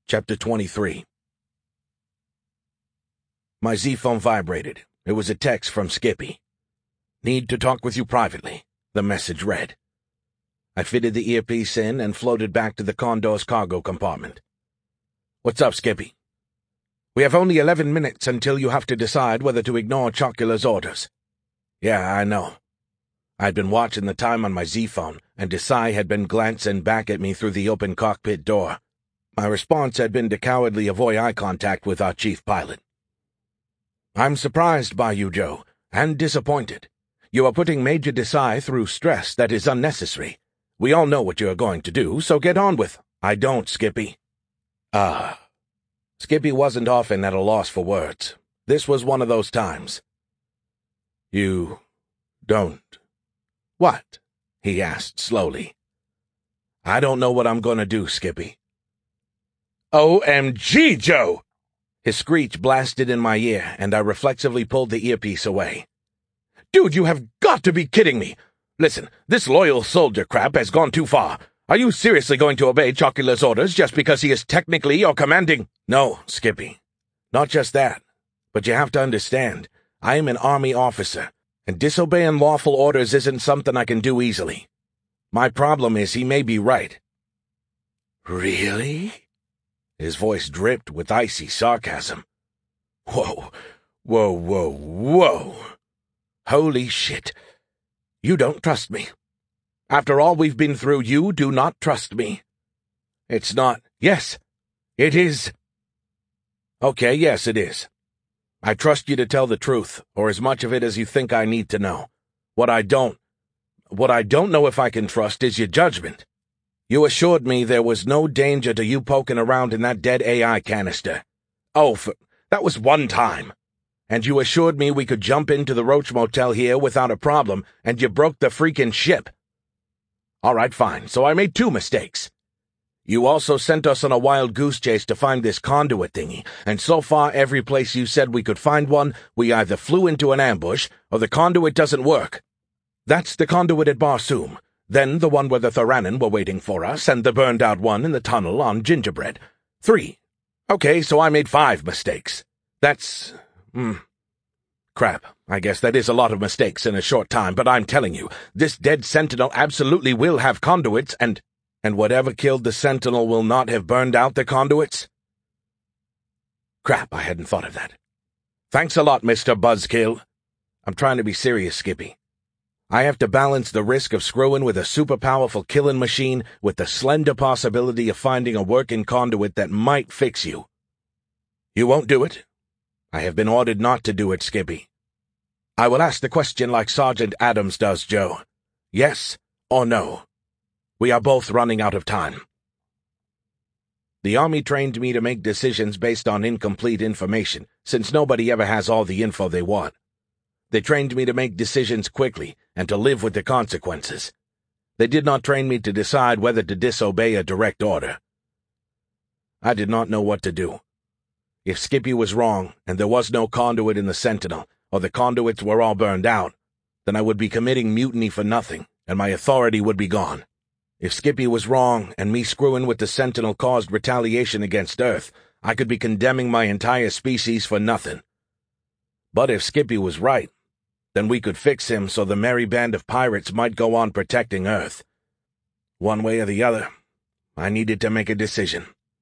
Chapter 23. My Z-phone vibrated. It was a text from Skippy. "Need to talk with you privately," the message read. I fitted the earpiece in and floated back to the Condor's cargo compartment. "What's up, Skippy?" "We have only 11 minutes until you have to decide whether to ignore Chocula's orders." "Yeah, I know." I'd been watching the time on my Z-phone, and Desai had been glancing back at me through the open cockpit door. My response had been to cowardly avoid eye contact with our chief pilot. "I'm surprised by you, Joe, and disappointed. You are putting Major Desai through stress that is unnecessary. We all know what you are going to do, so get on with." "I don't, Skippy." Skippy wasn't often at a loss for words. This was one of those times. "You don't." "What?" he asked slowly. "I don't know what I'm going to do, Skippy." "OMG, Joe!" His screech blasted in my ear, and I reflexively pulled the earpiece away. "Dude, you have got to be kidding me! Listen, this loyal soldier crap has gone too far. Are you seriously going to obey Chocula's orders just because he is technically your commanding—" "No, Skippy. Not just that. But you have to understand, I am an Army officer, and disobeying lawful orders isn't something I can do easily. My problem is he may be right." "Really?" His voice dripped with icy sarcasm. Whoa. Holy shit. You don't trust me. After all we've been through, you do not trust me. It's not. Yes, it is. Okay, yes, it is. I trust you to tell the truth, or as much of it as you think I need to know. What I don't know if I can trust is your judgment. You assured me there was no danger to you poking around in that dead AI canister. That was one time. And you assured me we could jump into the Roach Motel here without a problem, and you broke the freaking ship. All right, fine, so I made 2 mistakes. You also sent us on a wild goose chase to find this conduit thingy, and so far every place you said we could find one, we either flew into an ambush, or the conduit doesn't work. That's the conduit at Barsoom. Then the one where the Thoranin were waiting for us, and the burned-out one in the tunnel on Gingerbread. 3. Okay, so I made 5 mistakes. That's... crap. I guess that is a lot of mistakes in a short time, but I'm telling you, this dead Sentinel absolutely will have conduits, and whatever killed the Sentinel will not have burned out the conduits? Crap, I hadn't thought of that. Thanks a lot, Mr. Buzzkill. I'm trying to be serious, Skippy. I have to balance the risk of screwing with a super-powerful killing machine with the slender possibility of finding a working conduit that might fix you. You won't do it? I have been ordered not to do it, Skippy. I will ask the question like Sergeant Adams does, Joe. Yes or no? We are both running out of time. The Army trained me to make decisions based on incomplete information, since nobody ever has all the info they want. They trained me to make decisions quickly and to live with the consequences. They did not train me to decide whether to disobey a direct order. I did not know what to do. If Skippy was wrong, and there was no conduit in the Sentinel, or the conduits were all burned out, then I would be committing mutiny for nothing, and my authority would be gone. If Skippy was wrong, and me screwing with the Sentinel caused retaliation against Earth, I could be condemning my entire species for nothing. But if Skippy was right, then we could fix him so the merry band of pirates might go on protecting Earth. One way or the other, I needed to make a decision.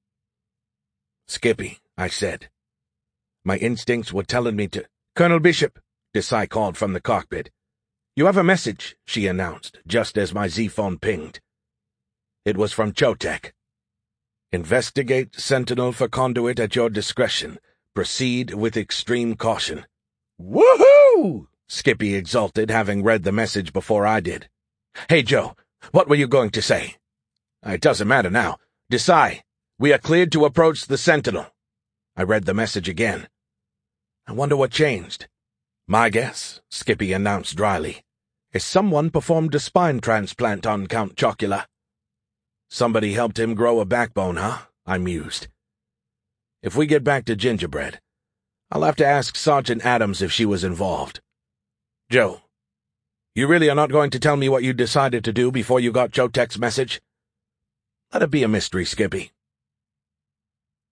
"Skippy," I said. My instincts were telling me to— "Colonel Bishop," Desai called from the cockpit. "You have a message," she announced, just as my Z-phone pinged. It was from Chotek. "Investigate Sentinel for conduit at your discretion. Proceed with extreme caution." "Woohoo!" Skippy exulted, having read the message before I did. "Hey, Joe, what were you going to say?" "It doesn't matter now. Desai, we are cleared to approach the Sentinel." I read the message again. I wonder what changed. "My guess," Skippy announced dryly, "is someone performed a spine transplant on Count Chocula." "Somebody helped him grow a backbone, huh?" I mused. "If we get back to Gingerbread, I'll have to ask Sergeant Adams if she was involved. Joe, you really are not going to tell me what you decided to do before you got Chotek's message?" "Let it be a mystery, Skippy."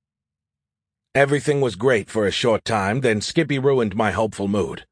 Everything was great for a short time, then Skippy ruined my hopeful mood.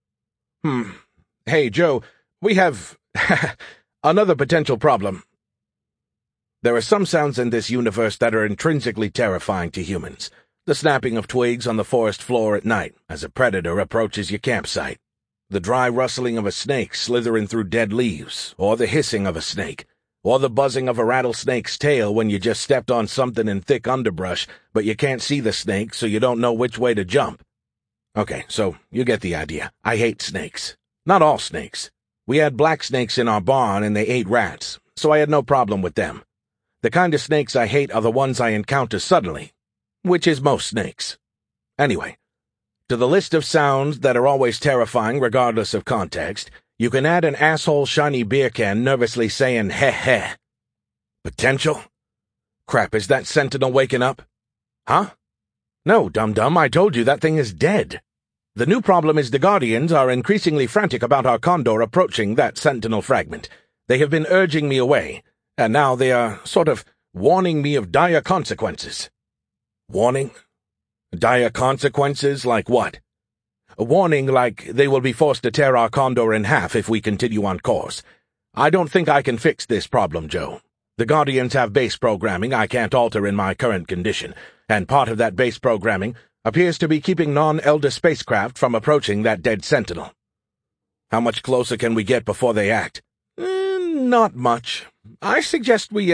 Hey, Joe, we have another potential problem. There are some sounds in this universe that are intrinsically terrifying to humans. The snapping of twigs on the forest floor at night as a predator approaches your campsite. The dry rustling of a snake slithering through dead leaves, or the hissing of a snake, or the buzzing of a rattlesnake's tail when you just stepped on something in thick underbrush, but you can't see the snake, so you don't know which way to jump. Okay, so you get the idea. I hate snakes. Not all snakes. We had black snakes in our barn and they ate rats, so I had no problem with them. The kind of snakes I hate are the ones I encounter suddenly, which is most snakes. Anyway, to the list of sounds that are always terrifying regardless of context, you can add an asshole shiny beer can nervously saying heh heh. Potential? Crap, is that Sentinel waking up? Huh? No, dum-dum, I told you that thing is dead. The new problem is the Guardians are increasingly frantic about our Condor approaching that Sentinel fragment. They have been urging me away, and now they are sort of warning me of dire consequences. Warning? Dire consequences like what? A warning like they will be forced to tear our Condor in half if we continue on course. I don't think I can fix this problem, Joe. The Guardians have base programming I can't alter in my current condition, and part of that base programming appears to be keeping non-Elder spacecraft from approaching that dead Sentinel. How much closer can we get before they act? Not much. I suggest we,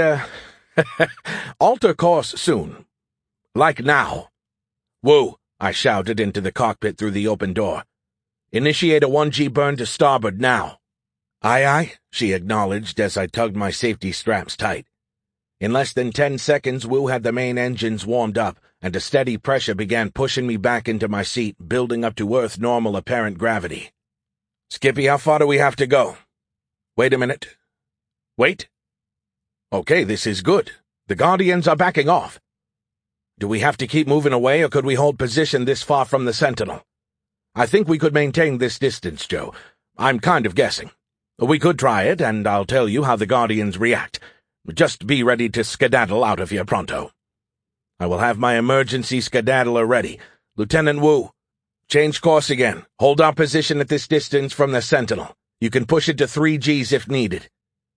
alter course soon. Like now. Woo! I shouted into the cockpit through the open door. Initiate a 1G burn to starboard now. Aye, aye, she acknowledged as I tugged my safety straps tight. In less than 10 seconds, Wu had the main engines warmed up, and a steady pressure began pushing me back into my seat, building up to Earth normal apparent gravity. Skippy, how far do we have to go? Wait a minute. Wait. Okay, this is good. The Guardians are backing off. Do we have to keep moving away, or could we hold position this far from the Sentinel? I think we could maintain this distance, Joe. I'm kind of guessing. We could try it, and I'll tell you how the Guardians react. Just be ready to skedaddle out of here pronto. I will have my emergency skedaddler ready. Lieutenant Wu, change course again. Hold our position at this distance from the Sentinel. You can push it to 3Gs if needed.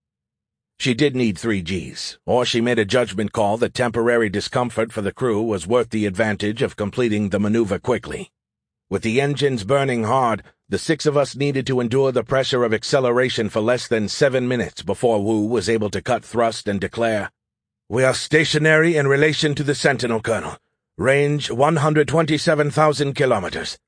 She did need 3Gs, or she made a judgment call that temporary discomfort for the crew was worth the advantage of completing the maneuver quickly. With the engines burning hard, the 6 of us needed to endure the pressure of acceleration for less than 7 minutes before Wu was able to cut thrust and declare, "We are stationary in relation to the Sentinel, Colonel. Range 127,000 kilometers."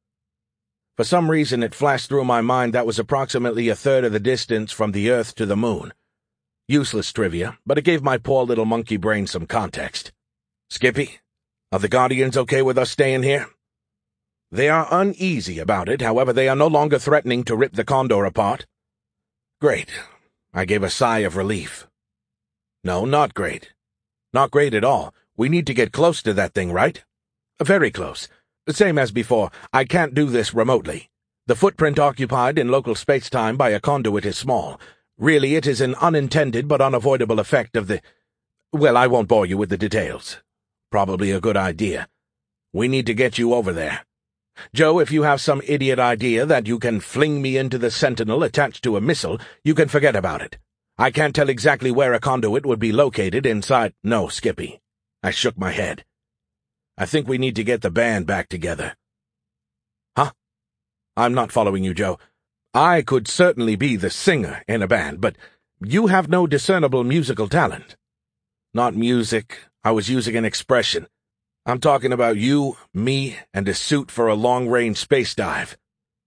For some reason it flashed through my mind that was approximately a third of the distance from the Earth to the Moon. Useless trivia, but it gave my poor little monkey brain some context. Skippy, are the Guardians okay with us staying here? They are uneasy about it, however they are no longer threatening to rip the Condor apart. Great. I gave a sigh of relief. No, not great. Not great at all. We need to get close to that thing, right? Very close. Same as before, I can't do this remotely. The footprint occupied in local space-time by a conduit is small. Really, it is an unintended but unavoidable effect of the— Well, I won't bore you with the details. Probably a good idea. We need to get you over there. Joe, if you have some idiot idea that you can fling me into the Sentinel attached to a missile, you can forget about it. I can't tell exactly where a conduit would be located inside— No, Skippy. I shook my head. I think we need to get the band back together. Huh? I'm not following you, Joe. I could certainly be the singer in a band, but you have no discernible musical talent. Not music. I was using an expression. I'm talking about you, me, and a suit for a long-range space dive.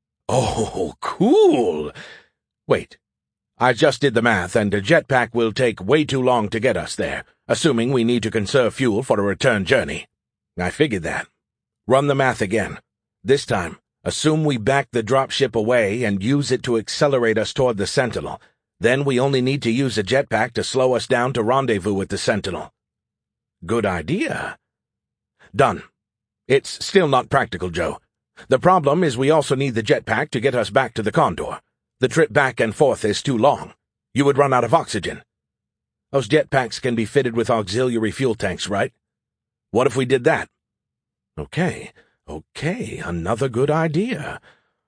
Oh, cool! Wait. I just did the math, and a jetpack will take way too long to get us there, assuming we need to conserve fuel for a return journey. I figured that. Run the math again. This time, assume we back the dropship away and use it to accelerate us toward the Sentinel. Then we only need to use a jetpack to slow us down to rendezvous with the Sentinel. Good idea. Done. It's still not practical, Joe. The problem is we also need the jetpack to get us back to the Condor. The trip back and forth is too long. You would run out of oxygen. Those jetpacks can be fitted with auxiliary fuel tanks, right? What if we did that? Okay, another good idea.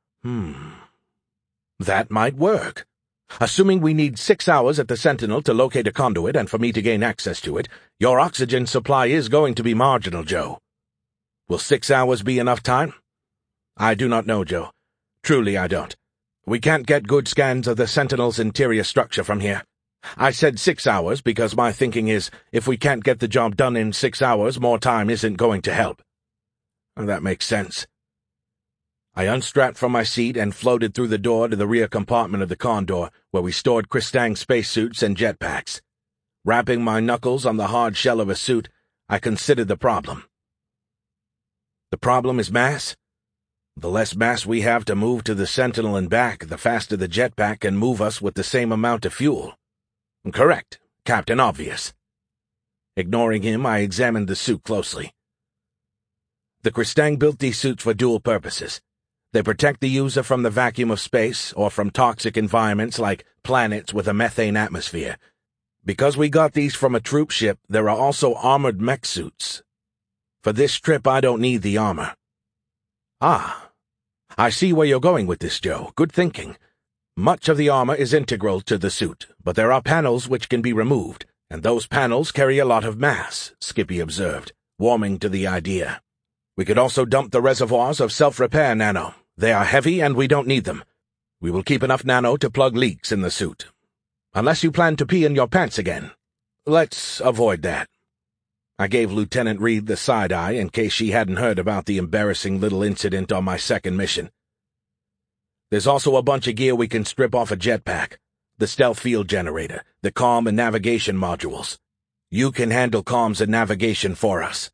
That might work. Assuming we need 6 hours at the Sentinel to locate a conduit and for me to gain access to it, your oxygen supply is going to be marginal, Joe. Will 6 hours be enough time? I do not know, Joe. Truly, I don't. We can't get good scans of the Sentinel's interior structure from here. I said 6 hours because my thinking is, if we can't get the job done in 6 hours, more time isn't going to help. That makes sense. I unstrapped from my seat and floated through the door to the rear compartment of the Condor, where we stored Kristang spacesuits and jetpacks. Wrapping my knuckles on the hard shell of a suit, I considered the problem. The problem is mass? The less mass we have to move to the Sentinel and back, the faster the jetpack can move us with the same amount of fuel. Correct, Captain Obvious. Ignoring him, I examined the suit closely. The Kristang built these suits for dual purposes. They protect the user from the vacuum of space or from toxic environments like planets with a methane atmosphere. Because we got these from a troop ship, there are also armored mech suits. For this trip, I don't need the armor. Ah, I see where you're going with this, Joe. Good thinking. Much of the armor is integral to the suit, but there are panels which can be removed, and those panels carry a lot of mass, Skippy observed, warming to the idea. We could also dump the reservoirs of self-repair nano. They are heavy and we don't need them. We will keep enough nano to plug leaks in the suit. Unless you plan to pee in your pants again. Let's avoid that. I gave Lieutenant Reed the side-eye in case she hadn't heard about the embarrassing little incident on my second mission. There's also a bunch of gear we can strip off a jetpack. The stealth field generator, the comm and navigation modules. You can handle comms and navigation for us.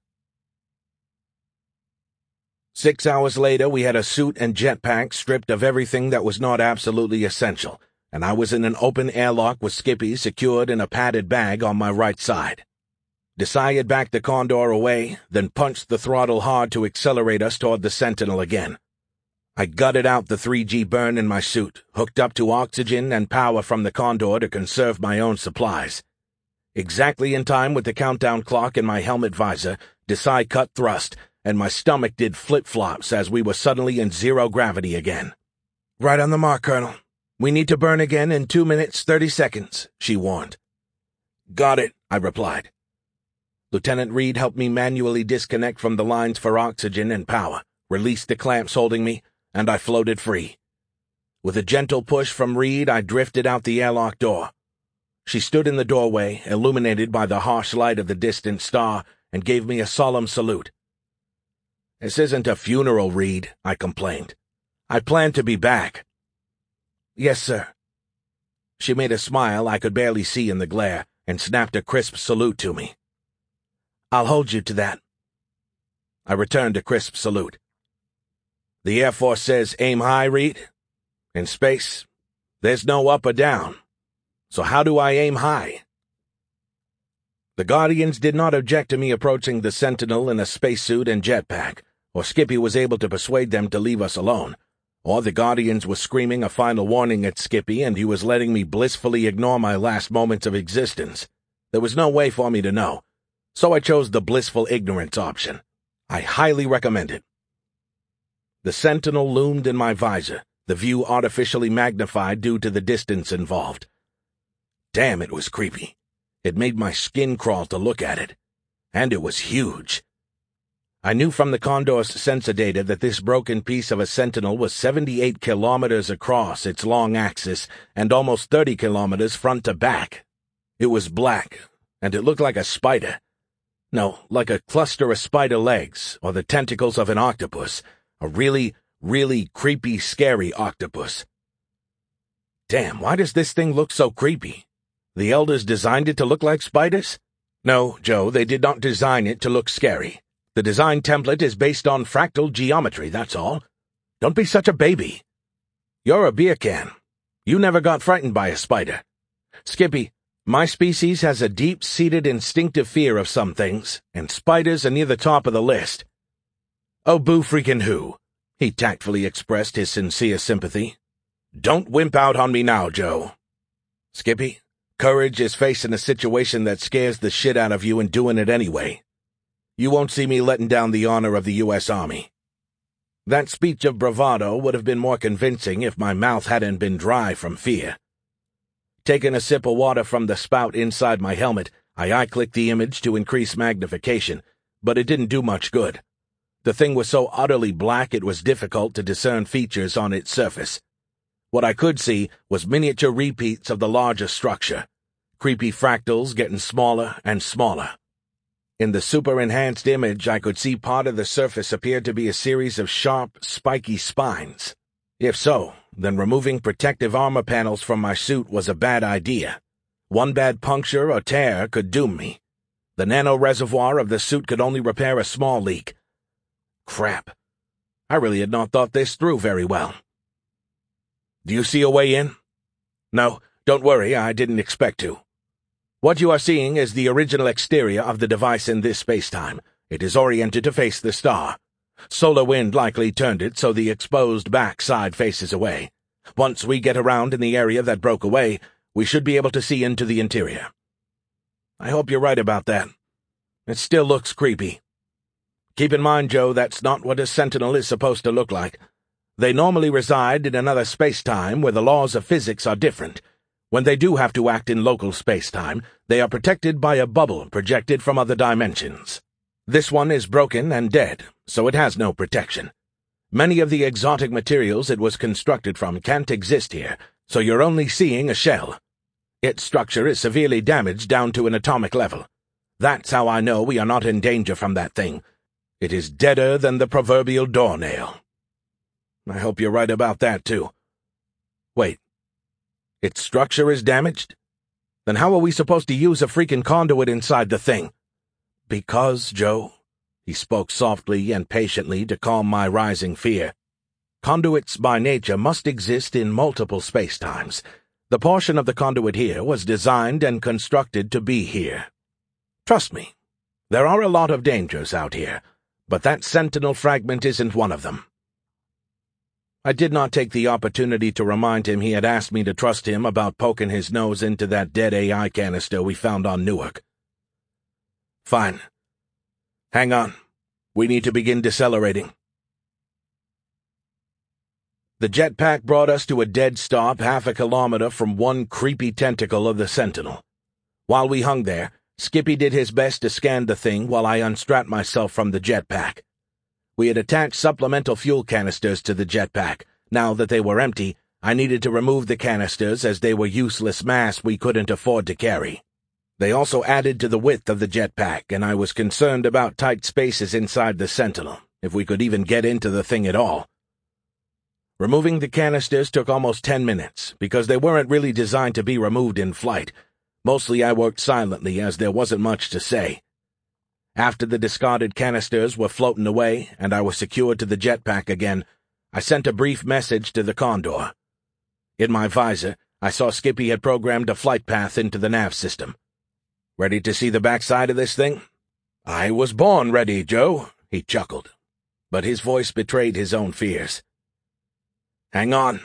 6 hours later, we had a suit and jetpack stripped of everything that was not absolutely essential, and I was in an open airlock with Skippy secured in a padded bag on my right side. Desai had backed the Condor away, then punched the throttle hard to accelerate us toward the Sentinel again. I gutted out the 3G burn in my suit, hooked up to oxygen and power from the Condor to conserve my own supplies. Exactly in time with the countdown clock in my helmet visor, Desai cut thrust, and my stomach did flip-flops as we were suddenly in zero gravity again. Right on the mark, Colonel. We need to burn again in 2 minutes, 30 seconds, she warned. Got it, I replied. Lieutenant Reed helped me manually disconnect from the lines for oxygen and power, released the clamps holding me, and I floated free. With a gentle push from Reed, I drifted out the airlock door. She stood in the doorway, illuminated by the harsh light of the distant star, and gave me a solemn salute. This isn't a funeral, Reed, I complained. I plan to be back. Yes, sir. She made a smile I could barely see in the glare and snapped a crisp salute to me. I'll hold you to that. I returned a crisp salute. The Air Force says aim high, Reed. In space, there's no up or down. So how do I aim high? The Guardians did not object to me approaching the Sentinel in a spacesuit and jetpack, or Skippy was able to persuade them to leave us alone, or the Guardians were screaming a final warning at Skippy and he was letting me blissfully ignore my last moments of existence. There was no way for me to know, so I chose the blissful ignorance option. I highly recommend it. The Sentinel loomed in my visor, the view artificially magnified due to the distance involved. Damn, it was creepy. It made my skin crawl to look at it. And it was huge. I knew from the Condor's sensor data that this broken piece of a Sentinel was 78 kilometers across its long axis and almost 30 kilometers front to back. It was black, and it looked like a spider. No, like a cluster of spider legs, or the tentacles of an octopus. A really, really creepy, scary octopus. Damn, why does this thing look so creepy? The Elders designed it to look like spiders? No, Joe, they did not design it to look scary. The design template is based on fractal geometry, that's all. Don't be such a baby. You're a beer can. You never got frightened by a spider. Skippy, my species has a deep-seated instinctive fear of some things, and spiders are near the top of the list. Oh, boo freaking who? He tactfully expressed his sincere sympathy. Don't wimp out on me now, Joe. Skippy, courage is facing a situation that scares the shit out of you and doing it anyway. You won't see me letting down the honor of the U.S. Army." That speech of bravado would have been more convincing if my mouth hadn't been dry from fear. Taking a sip of water from the spout inside my helmet, I eye-clicked the image to increase magnification, but it didn't do much good. The thing was so utterly black it was difficult to discern features on its surface. What I could see was miniature repeats of the larger structure, creepy fractals getting smaller and smaller. In the super-enhanced image, I could see part of the surface appeared to be a series of sharp, spiky spines. If so, then removing protective armor panels from my suit was a bad idea. One bad puncture or tear could doom me. The nano-reservoir of the suit could only repair a small leak. Crap. I really had not thought this through very well. "Do you see a way in?" "No, don't worry, I didn't expect to. What you are seeing is the original exterior of the device in this space-time. It is oriented to face the star. Solar wind likely turned it so the exposed back side faces away. Once we get around in the area that broke away, we should be able to see into the interior." "I hope you're right about that. It still looks creepy." "Keep in mind, Joe, that's not what a Sentinel is supposed to look like. They normally reside in another space-time where the laws of physics are different. When they do have to act in local space-time, they are protected by a bubble projected from other dimensions. This one is broken and dead, so it has no protection. Many of the exotic materials it was constructed from can't exist here, so you're only seeing a shell. Its structure is severely damaged down to an atomic level. That's how I know we are not in danger from that thing. It is deader than the proverbial doornail." "I hope you're right about that, too." "Wait. Its structure is damaged? Then how are we supposed to use a freaking conduit inside the thing?" "Because, Joe," he spoke softly and patiently to calm my rising fear, "conduits by nature must exist in multiple spacetimes. The portion of the conduit here was designed and constructed to be here. Trust me, there are a lot of dangers out here, but that Sentinel fragment isn't one of them." I did not take the opportunity to remind him he had asked me to trust him about poking his nose into that dead AI canister we found on Newark. "Fine. Hang on. We need to begin decelerating." The jetpack brought us to a dead stop half a kilometer from one creepy tentacle of the Sentinel. While we hung there, Skippy did his best to scan the thing while I unstrapped myself from the jetpack. We had attached supplemental fuel canisters to the jetpack. Now that they were empty, I needed to remove the canisters as they were useless mass we couldn't afford to carry. They also added to the width of the jetpack, and I was concerned about tight spaces inside the Sentinel, if we could even get into the thing at all. Removing the canisters took almost 10 minutes, because they weren't really designed to be removed in flight. Mostly I worked silently, as there wasn't much to say. After the discarded canisters were floating away, and I was secured to the jetpack again, I sent a brief message to the Condor. In my visor, I saw Skippy had programmed a flight path into the nav system. "Ready to see the backside of this thing?" "I was born ready, Joe," he chuckled, but his voice betrayed his own fears. "Hang on."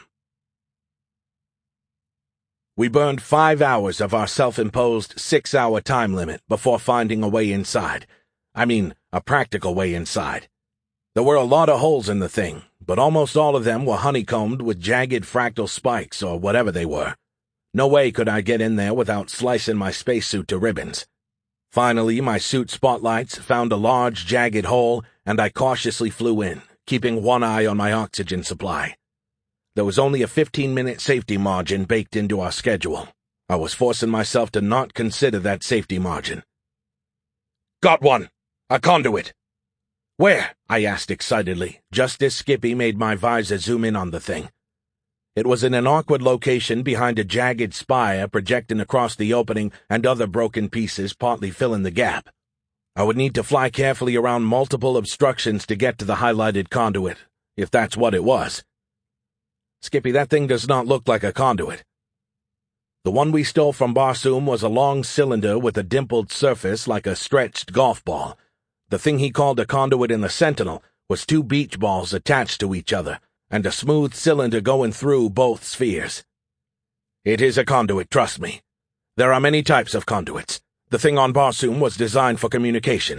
We burned 5 hours of our self-imposed 6-hour time limit before finding a way inside. I mean, a practical way inside. There were a lot of holes in the thing, but almost all of them were honeycombed with jagged fractal spikes or whatever they were. No way could I get in there without slicing my spacesuit to ribbons. Finally, my suit spotlights found a large, jagged hole, and I cautiously flew in, keeping one eye on my oxygen supply. There was only a 15-minute safety margin baked into our schedule. I was forcing myself to not consider that safety margin. "Got one! A conduit!" "Where?" I asked excitedly, just as Skippy made my visor zoom in on the thing. It was in an awkward location behind a jagged spire projecting across the opening and other broken pieces partly filling the gap. I would need to fly carefully around multiple obstructions to get to the highlighted conduit, if that's what it was. "Skippy, that thing does not look like a conduit." The one we stole from Barsoom was a long cylinder with a dimpled surface like a stretched golf ball. The thing he called a conduit in the Sentinel was 2 beach balls attached to each other, and a smooth cylinder going through both spheres. "It is a conduit, trust me. There are many types of conduits. The thing on Barsoom was designed for communications.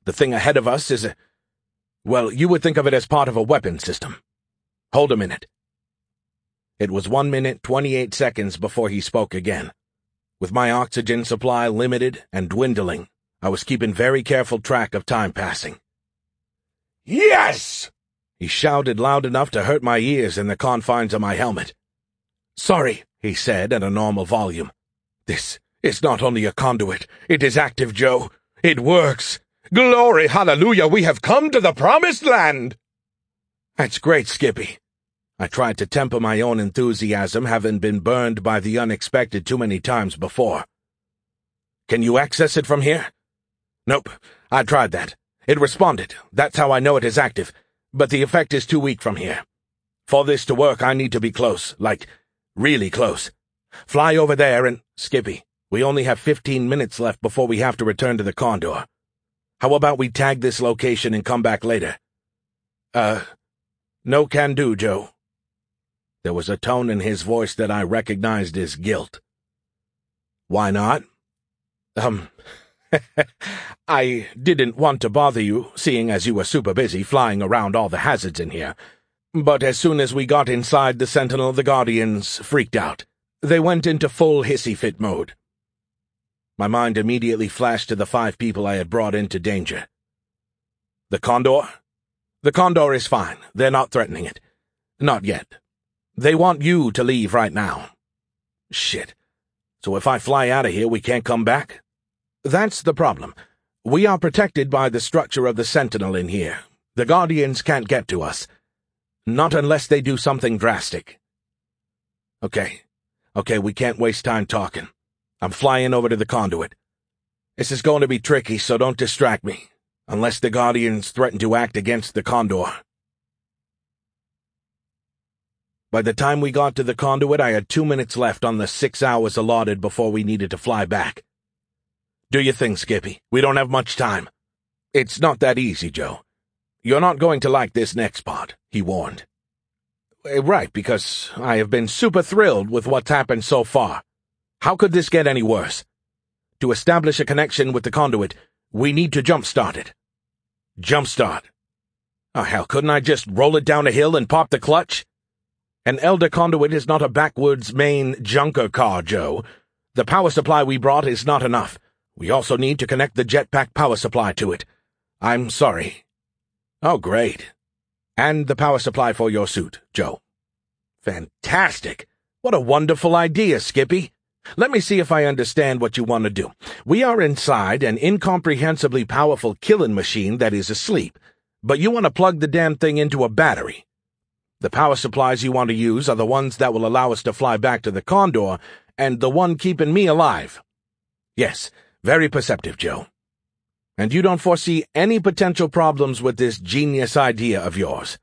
The thing ahead of us is well, you would think of it as part of a weapon system. Hold a minute. It was 1 minute, 28 seconds before he spoke again. With my oxygen supply limited and dwindling, I was keeping very careful track of time passing. "Yes!" he shouted loud enough to hurt my ears in the confines of my helmet. "Sorry," he said at a normal volume. "This is not only a conduit, it is active, Joe. It works. Glory, hallelujah, we have come to the promised land!" "That's great, Skippy." I tried to temper my own enthusiasm, having been burned by the unexpected too many times before. "Can you access it from here?" "Nope, I tried that. It responded. That's how I know it is active. But the effect is too weak from here. For this to work, I need to be close, like, really close. Fly over there and— Skippy, we only have 15 minutes left before we have to return to the Condor. How about we tag this location and come back later?" No can do, Joe." There was a tone in his voice that I recognized as guilt. "Why not?" I didn't want to bother you, seeing as you were super busy flying around all the hazards in here. But as soon as we got inside the Sentinel, the Guardians freaked out. They went into full hissy fit mode. My mind immediately flashed to the 5 people I had brought into danger. "The Condor?" "The Condor is fine. They're not threatening it. Not yet. They want you to leave right now." "Shit. So if I fly out of here, we can't come back?" "That's the problem. We are protected by the structure of the Sentinel in here. The Guardians can't get to us. Not unless they do something drastic." Okay, we can't waste time talking. I'm flying over to the conduit. This is going to be tricky, so don't distract me. Unless the Guardians threaten to act against the Condor. By the time we got to the conduit, I had 2 minutes left on the 6 hours allotted before we needed to fly back. "Do your thing, Skippy. We don't have much time." "It's not that easy, Joe. You're not going to like this next part," he warned. "Right, because I have been super thrilled with what's happened so far. How could this get any worse? To establish a connection with the conduit, we need to jumpstart it." "Jumpstart? Oh, hell, couldn't I just roll it down a hill and pop the clutch?" "An Elder conduit is not a backwards main junker car, Joe. The power supply we brought is not enough. We also need to connect the jetpack power supply to it. I'm sorry." "Oh, great. And the power supply for your suit, Joe." "Fantastic. What a wonderful idea, Skippy. Let me see if I understand what you want to do. We are inside an incomprehensibly powerful killing machine that is asleep, but you want to plug the damn thing into a battery. The power supplies you want to use are the ones that will allow us to fly back to the Condor, and the one keeping me alive. Yes, very perceptive, Joe. And you don't foresee any potential problems with this genius idea of yours?"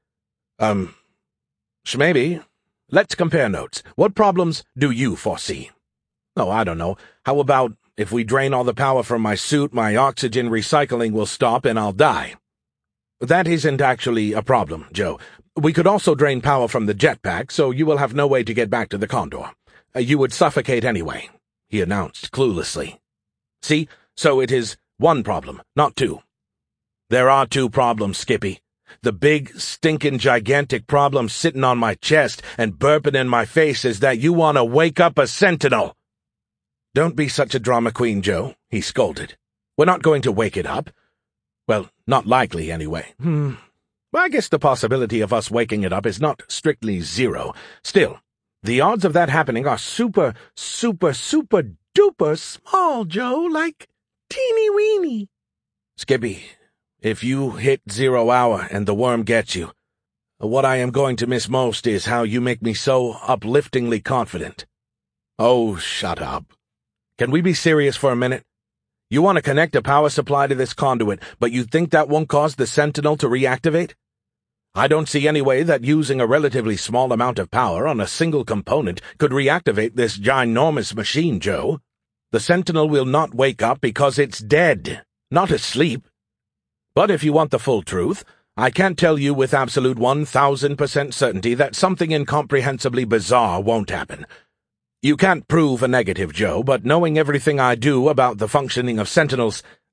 Maybe. Let's compare notes. What problems do you foresee?" "Oh, I don't know. How about if we drain all the power from my suit, my oxygen recycling will stop and I'll die?" "That isn't actually a problem, Joe. We could also drain power from the jetpack, so you will have no way to get back to the Condor. You would suffocate anyway," he announced cluelessly. "See? So it is one problem, not 2. "There are 2 problems, Skippy. The big, stinking, gigantic problem sitting on my chest and burping in my face is that you want to wake up a Sentinel." "Don't be such a drama queen, Joe," he scolded. "We're not going to wake it up. Well, not likely, anyway. I guess the possibility of us waking it up is not strictly 0. Still, the odds of that happening are super, super, super duper small, Joe, like teeny-weeny." "Skippy, if you hit 0 hour and the worm gets you, what I am going to miss most is how you make me so upliftingly confident." "Oh, shut up. Can we be serious for a minute? You want to connect a power supply to this conduit, but you think that won't cause the Sentinel to reactivate? I don't see any way that using a relatively small amount of power on a single component could reactivate this ginormous machine, Joe. The Sentinel will not wake up because it's dead, not asleep. But if you want the full truth, I can't tell you with absolute 1,000% certainty that something incomprehensibly bizarre won't happen. You can't prove a negative, Joe, but knowing everything I do about the functioning of Sentinels,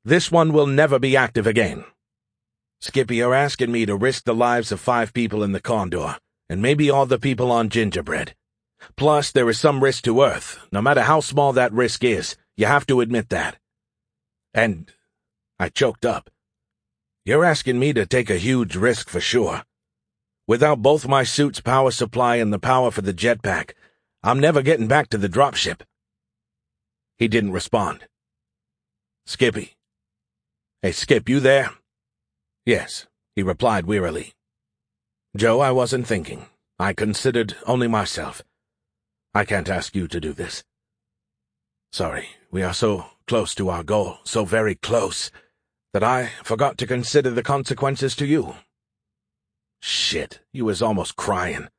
This one will never be active again. Skippy, you're asking me to risk the lives of 5 people in the Condor, and maybe all the people on Gingerbread. Plus, there is some risk to Earth. No matter how small that risk is, you have to admit that. And I choked up. You're asking me to take a huge risk for sure. Without both my suit's power supply and the power for the jetpack, I'm never getting back to the dropship. He didn't respond. Skippy. Hey, Skip, you there? Yes, he replied wearily. Joe, I wasn't thinking. I considered only myself. I can't ask you to do this. Sorry, we are so close to our goal, so very close, that I forgot to consider the consequences to you. Shit, he was almost crying.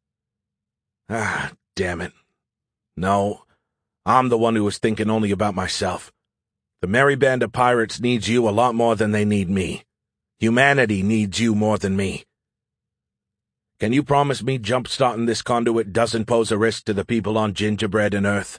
Ah, damn it. No, I'm the one who was thinking only about myself. The merry band of pirates needs you a lot more than they need me. Humanity needs you more than me. Can you promise me jump-starting this conduit doesn't pose a risk to the people on Gingerbread and Earth?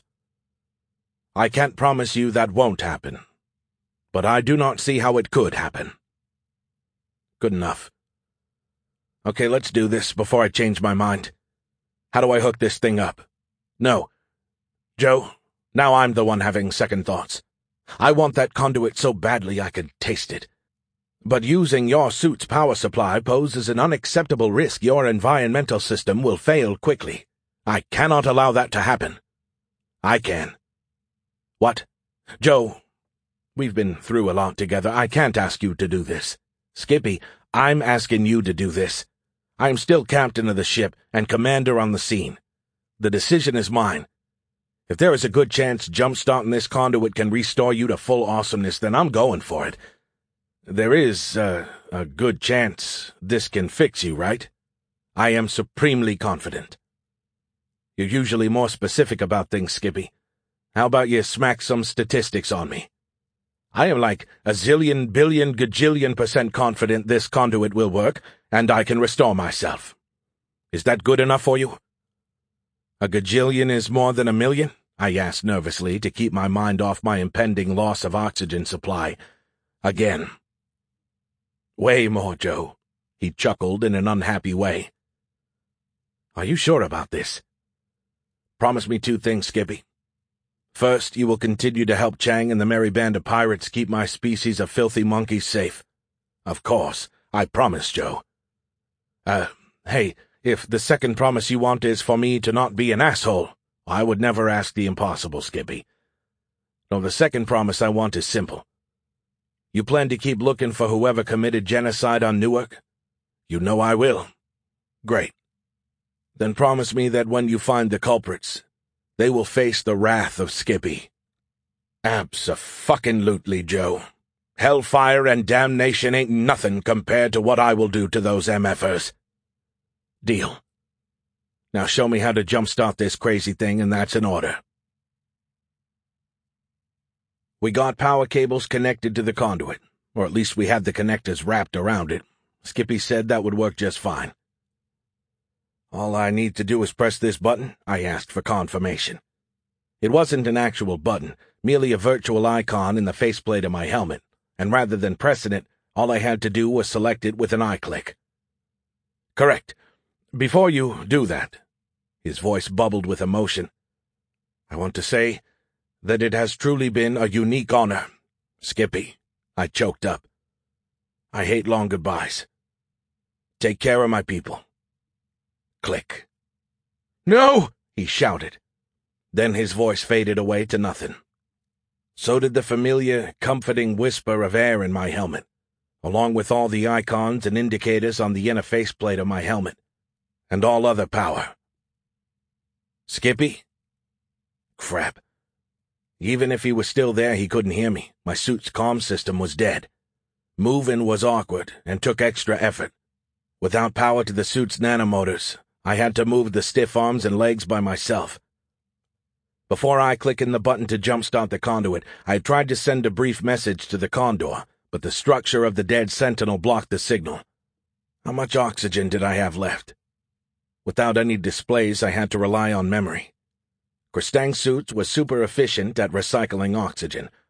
I can't promise you that won't happen, but I do not see how it could happen. Good enough. Okay, let's do this before I change my mind. How do I hook this thing up? No. Joe, now I'm the one having second thoughts. I want that conduit so badly I could taste it. But using your suit's power supply poses an unacceptable risk your environmental system will fail quickly. I cannot allow that to happen. I can. What? Joe, we've been through a lot together. I can't ask you to do this. Skippy, I'm asking you to do this. I'm still captain of the ship and commander on the scene. The decision is mine. If there is a good chance jump-starting this conduit can restore you to full awesomeness, then I'm going for it. There is a good chance this can fix you, right? I am supremely confident. You're usually more specific about things, Skippy. How about you smack some statistics on me? I am like a zillion, billion, gajillion% confident this conduit will work, and I can restore myself. Is that good enough for you? A gajillion is more than a million? I asked nervously to keep my mind off my impending loss of oxygen supply. Again. Way more, Joe. He chuckled in an unhappy way. Are you sure about this? Promise me 2 things, Skippy. First, you will continue to help Chang and the merry band of pirates keep my species of filthy monkeys safe. Of course, I promise, Joe. Hey, if the second promise you want is for me to not be an asshole, I would never ask the impossible, Skippy. No, the second promise I want is simple. You plan to keep looking for whoever committed genocide on Newark? You know I will. Great. Then promise me that when you find the culprits, they will face the wrath of Skippy. Abso-fucking-lutely, Joe. Hellfire and damnation ain't nothing compared to what I will do to those MFers. Deal. Now show me how to jumpstart this crazy thing, and that's an order. We got power cables connected to the conduit, or at least we had the connectors wrapped around it. Skippy said that would work just fine. All I need to do is press this button, I asked for confirmation. It wasn't an actual button, merely a virtual icon in the faceplate of my helmet, and rather than pressing it, all I had to do was select it with an eye-click. Correct. Before you do that, his voice bubbled with emotion, I want to say that it has truly been a unique honor. Skippy, I choked up. I hate long goodbyes. Take care of my people. Click. No! He shouted. Then his voice faded away to nothing. So did the familiar, comforting whisper of air in my helmet, along with all the icons and indicators on the inner faceplate of my helmet, and all other power. Skippy? Crap. Even if he was still there, he couldn't hear me. My suit's comm system was dead. Moving was awkward and took extra effort. Without power to the suit's nanomotors, I had to move the stiff arms and legs by myself. Before I clicking the button to jumpstart the conduit, I tried to send a brief message to the Condor, but the structure of the dead Sentinel blocked the signal. How much oxygen did I have left? Without any displays, I had to rely on memory. Kristang's suit was super efficient at recycling oxygen,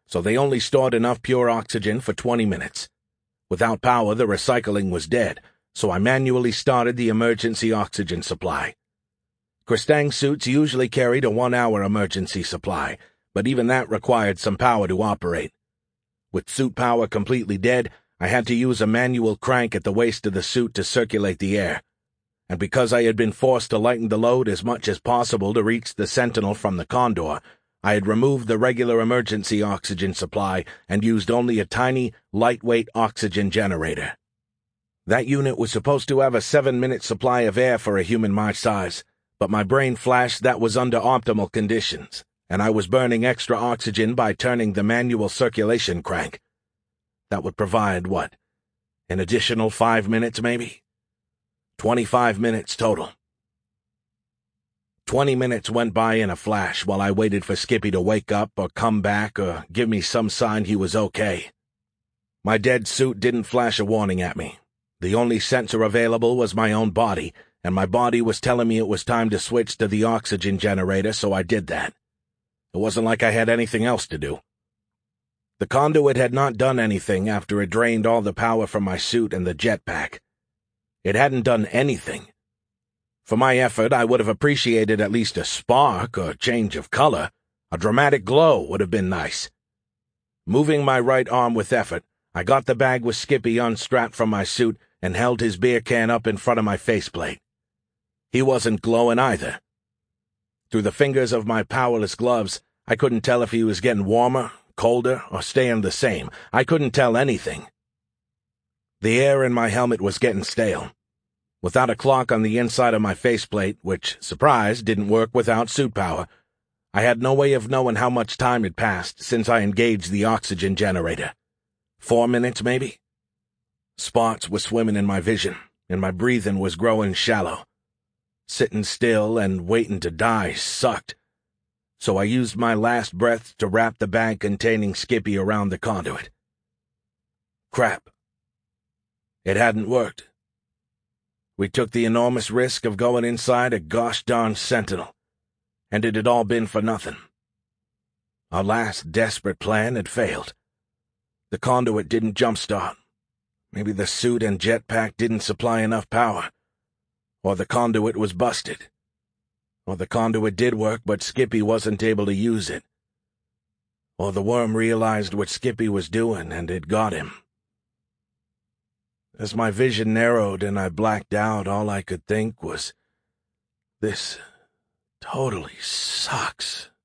so they only stored enough pure oxygen for 20 minutes. Without power, the recycling was dead, so I manually started the emergency oxygen supply. Kristang suits usually carried a 1-hour emergency supply, but even that required some power to operate. With suit power completely dead, I had to use a manual crank at the waist of the suit to circulate the air. And because I had been forced to lighten the load as much as possible to reach the Sentinel from the Condor, I had removed the regular emergency oxygen supply and used only a tiny, lightweight oxygen generator. That unit was supposed to have a 7-minute supply of air for a human my size, but my brain flashed that was under optimal conditions, and I was burning extra oxygen by turning the manual circulation crank. That would provide, what, an additional 5 minutes maybe? 25 minutes total. 20 minutes went by in a flash while I waited for Skippy to wake up or come back or give me some sign he was okay. My dead suit didn't flash a warning at me. The only sensor available was my own body, and my body was telling me it was time to switch to the oxygen generator, so I did that. It wasn't like I had anything else to do. The conduit had not done anything after it drained all the power from my suit and the jetpack. It hadn't done anything. For my effort, I would have appreciated at least a spark or change of color. A dramatic glow would have been nice. Moving my right arm with effort, I got the bag with Skippy unstrapped from my suit and held his beer can up in front of my faceplate. He wasn't glowing either. Through the fingers of my powerless gloves, I couldn't tell if he was getting warmer, colder, or staying the same. I couldn't tell anything. The air in my helmet was getting stale. Without a clock on the inside of my faceplate, which, surprise, didn't work without suit power, I had no way of knowing how much time had passed since I engaged the oxygen generator. 4 minutes, maybe? Spots were swimming in my vision, and my breathing was growing shallow. Sitting still and waiting to die sucked, so I used my last breath to wrap the bag containing Skippy around the conduit. Crap. It hadn't worked. We took the enormous risk of going inside a gosh-darn Sentinel, and it had all been for nothing. Our last desperate plan had failed. The conduit didn't jumpstart. Maybe the suit and jetpack didn't supply enough power. Or the conduit was busted. Or the conduit did work, but Skippy wasn't able to use it. Or the worm realized what Skippy was doing, and it got him. As my vision narrowed and I blacked out, all I could think was, "This totally sucks."